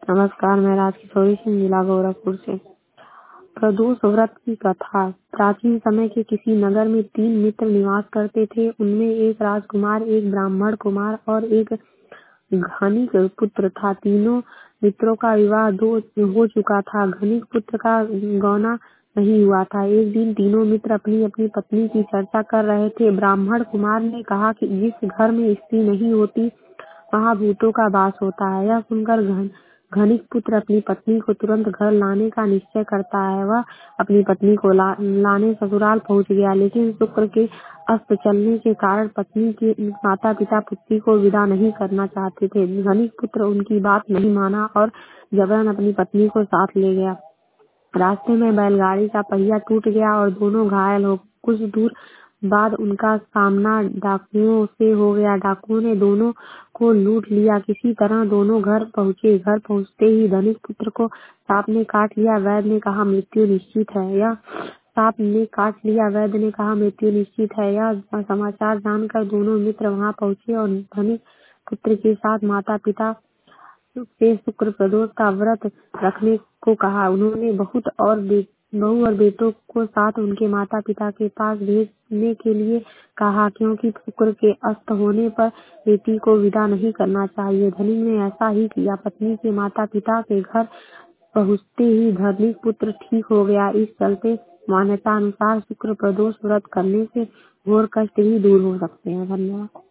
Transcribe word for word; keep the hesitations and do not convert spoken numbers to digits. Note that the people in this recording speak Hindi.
नमस्कार, मैं राजकिशोरी सिंह, जिला गोरखपुर से। प्रदोष व्रत की कथा। प्राचीन समय के किसी नगर में तीन मित्र निवास करते थे। उनमें एक राजकुमार, एक ब्राह्मण कुमार और एक घनिक पुत्र था। तीनों मित्रों का विवाह दो हो चुका था। घनिक पुत्र का गौना नहीं हुआ था। एक दिन तीनों मित्र अपनी अपनी पत्नी की चर्चा कर रहे थे। ब्राह्मण कुमार ने कहा कि जिस घर में स्त्री नहीं होती वहाँ भूतों का वास होता है। यह सुनकर घन घनिक पुत्र अपनी पत्नी को तुरंत घर लाने का निश्चय करता है। वह अपनी पत्नी को ला, लाने ससुराल पहुंच गया, लेकिन शुक्र के अस्त चलने के कारण पत्नी के माता पिता पुत्री को विदा नहीं करना चाहते थे। घनिक पुत्र उनकी बात नहीं माना और जबरन अपनी पत्नी को साथ ले गया। रास्ते में बैलगाड़ी का पहिया टूट गया और दोनों घायल हो। कुछ दूर बाद उनका सामना डाकुओं से हो गया। डाकुओं ने दोनों को लूट लिया। किसी तरह दोनों घर पहुँचे। घर पहुँचते ही धनिक पुत्र को सांप ने काट लिया। वैद्य ने कहा मृत्यु निश्चित है। यह सांप ने काट लिया। वैद्य ने कहा मृत्यु निश्चित है। यह समाचार जानकर दोनों मित्र वहां पहुँचे और धनिक पुत्र के साथ माता पिता से शुक्र प्रदोष का व्रत रखने को कहा। उन्होंने बहुत और बे, बहू और बेटों को साथ उनके माता पिता के पास भेजने के लिए कहा, क्योंकि शुक्र के अस्त होने पर बेटी को विदा नहीं करना चाहिए। धनिक ने ऐसा ही किया। पत्नी के माता पिता के घर पहुँचते ही धनिक पुत्र ठीक हो गया। इस चलते मान्यता अनुसार शुक्र प्रदोष व्रत करने से घोर कष्ट भी दूर हो सकते हैं। धन्यवाद।